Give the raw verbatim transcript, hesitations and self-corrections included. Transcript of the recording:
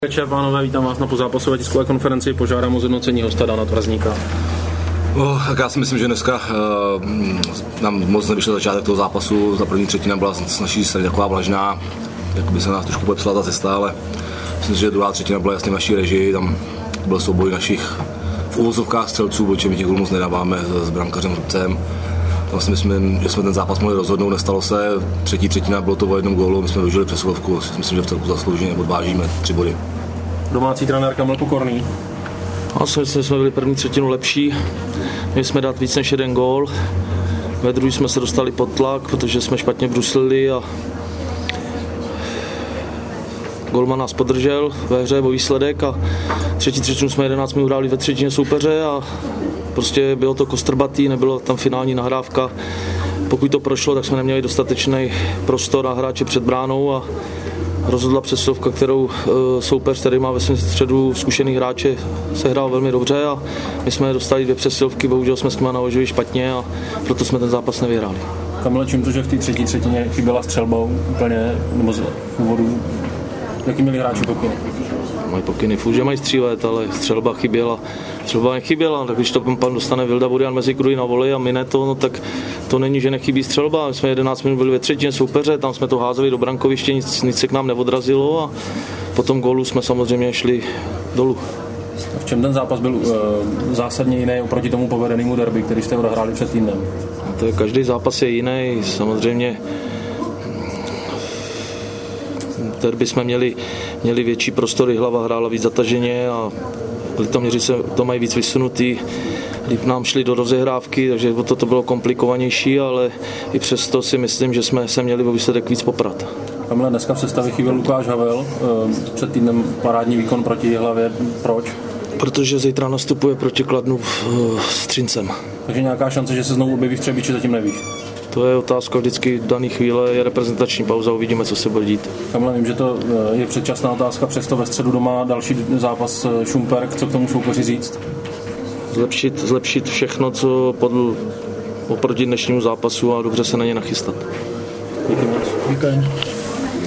Večer, pánové, vítám vás na pozápasové tiskové konferenci. Požádám o zhodnocení hosta Dana Tvrzníka. Oh, tak já si myslím, že dneska uh, nám moc nevyšel začátek toho zápasu. Ta první třetina byla z naší strany taková vlažná, jak by se nás trošku podepsala ta cesta, ale myslím, že druhá třetina byla jasně v naší režii. Tam byl souboj našich v uvozovkách střelců, protože my těch gólů moc nedáváme s brankařem Hrubcem. Tam si myslím, že jsme ten zápas mohli rozhodnout, nestalo se. Třetí třetina bylo to o jednom gólu, my jsme využili přesilovku, myslím, že v celku zaslouženě odvážíme tři body. Domácí trenér Kamil Pokorný. Já si myslím, že jsme byli první třetinu lepší. Měli jsme dát víc než jeden gól. Ve druhé jsme se dostali pod tlak, protože jsme špatně bruslili a golman nás podržel ve hře o výsledek a třetí třetinu jsme jedenáct minut hráli ve třetině soupeře a prostě bylo to kostrbatý, nebyla tam finální nahrávka. Pokud to prošlo, tak jsme neměli dostatečný prostor na hráče před bránou a rozhodla přesilovka, kterou soupeř, který má ve svém středu zkušený hráče, se hrál velmi dobře a my jsme dostali dvě přesilovky, bohužel jsme s nimi naložili špatně a proto jsme ten zápas nevyhráli. Kamile, čím to, že v té třetí třetině chyběla střelbou úplně, nebo z úvodu, jaký měli hráči pokyny? Mají pokyny, furt, že mají střílet, ale střelba chyběla. Střelba nechyběla, tak když to pan dostane Vilda Burian mezi kruhy na voli a my ne to, no, tak to není, že nechybí střelba. My jsme jedenáct minut byli ve třetině soupeře, tam jsme to házeli do brankoviště, nic, nic se k nám neodrazilo a po tom gólu jsme samozřejmě šli dolů. V čem ten zápas byl uh, zásadně jiný oproti tomu povedenému derby, který jste odehráli před týdnem? No, to je, každý zápas je jiný, samozřejmě. Derby jsme měli, měli větší prostory, hlava hrála víc zataženě a Litoměři se to mají víc vysunutý. Líp nám šli do rozehrávky, takže to, to bylo komplikovanější, ale i přesto si myslím, že jsme se měli o výsledek víc poprat. Kamile, dneska v sestavě chyběl Lukáš Havel, před týdnem parádní výkon proti Jihlavě. Proč? Protože zítra nastupuje proti Kladnu s Třincem. Takže nějaká šance, že se znovu objeví v Třebíči, zatím nevíš? To je otázka vždycky v dané chvíle, je reprezentační pauza, uvidíme, co se bude dít. Kamile, vím, že to je předčasná otázka, přesto ve středu doma další zápas Šumperk, co k tomu soupeři říct? Zlepšit, zlepšit všechno, co podl, oproti dnešnímu zápasu a dobře se na ně nachystat. Díky moc. Díky.